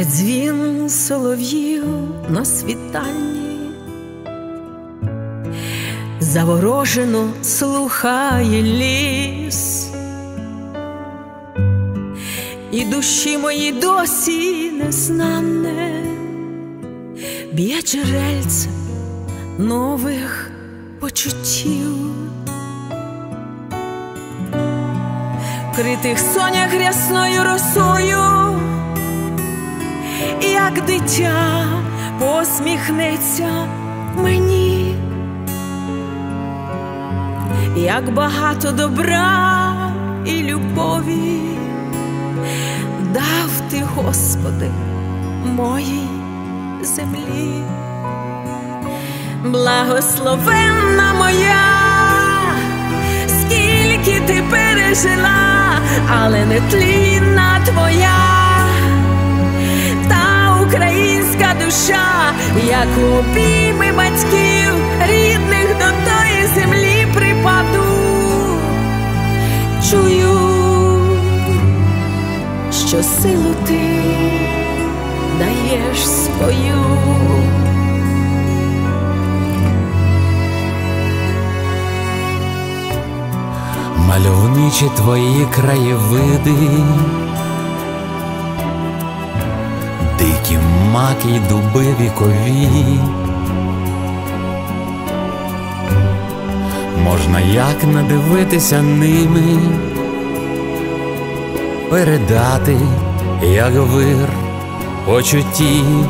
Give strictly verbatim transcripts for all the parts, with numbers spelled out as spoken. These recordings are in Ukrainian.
Передзвін солов'їв на світанні заворожено слухає ліс, і душі мої досі незнане б'є джерельце нових почуттів. Критих сонях рясною росою, як дитя посміхнеться мені, як багато добра і любові дав ти, Господи, моїй землі. Благословенна моя, скільки ти пережила, але нетлінна твоя та українська душа, як у обійми батьків рідних до тої землі припаду. Чую, що силу ти даєш свою. Мальовничі твої краєвиди, дикі маки й дуби вікові. Можна як надивитися ними, передати, як вир почуттів.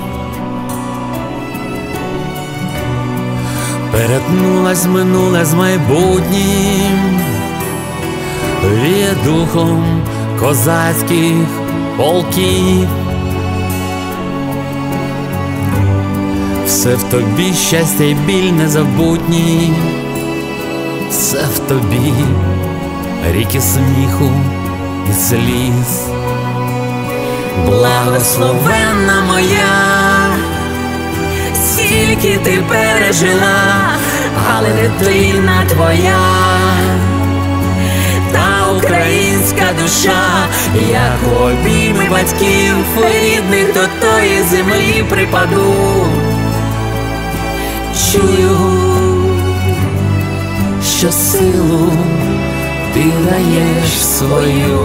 Перетнулась минуле з майбутнім, віє духом козацьких полків. Все в тобі щастя й біль незабутній, все в тобі ріки сміху і сліз. Благословенна моя, скільки ти пережила, але нетлінна твоя та українська душа, як у обійми батьків рідних до тої землі припаду. Чую, що силу ти даєш свою.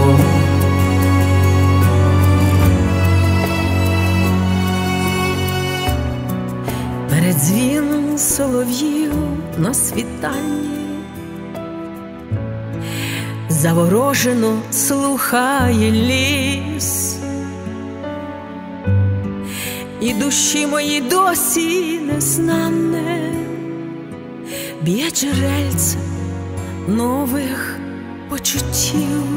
Передзвін солов'їв на світанні заворожено слухає ліс, і душі мої досі незнане б'є джерельце нових почуттів.